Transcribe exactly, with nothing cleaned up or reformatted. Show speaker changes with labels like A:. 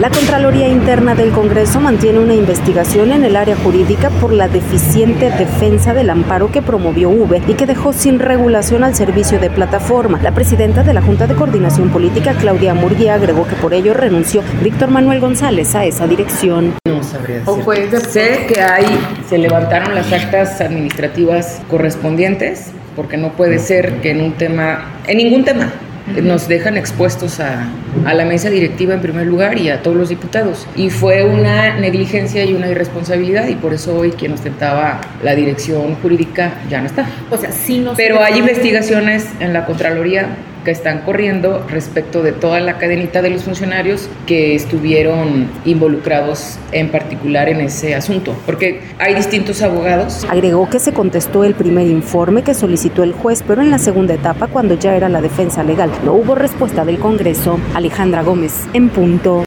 A: La Contraloría Interna del Congreso mantiene una investigación en el área jurídica por la deficiente defensa del amparo que promovió U V y que dejó sin regulación al servicio de plataforma. La presidenta de la Junta de Coordinación Política, Claudia Murguía, agregó que por ello renunció Víctor Manuel González a esa dirección.
B: No sabría decir. Sé que hay, se levantaron las actas administrativas correspondientes, porque no puede ser que en un tema, en ningún tema, nos dejan expuestos a, a la mesa directiva en primer lugar y a todos los diputados. Y fue una negligencia y una irresponsabilidad, y por eso hoy quien ostentaba la dirección jurídica ya no está.
C: O sea, sí nos
B: Pero hay investigaciones en la Contraloría que están corriendo respecto de toda la cadenita de los funcionarios que estuvieron involucrados en particular en ese asunto, porque hay distintos abogados.
A: Agregó que se contestó el primer informe que solicitó el juez, pero en la segunda etapa, cuando ya era la defensa legal, no hubo respuesta del Congreso. Alejandra Gómez, en punto.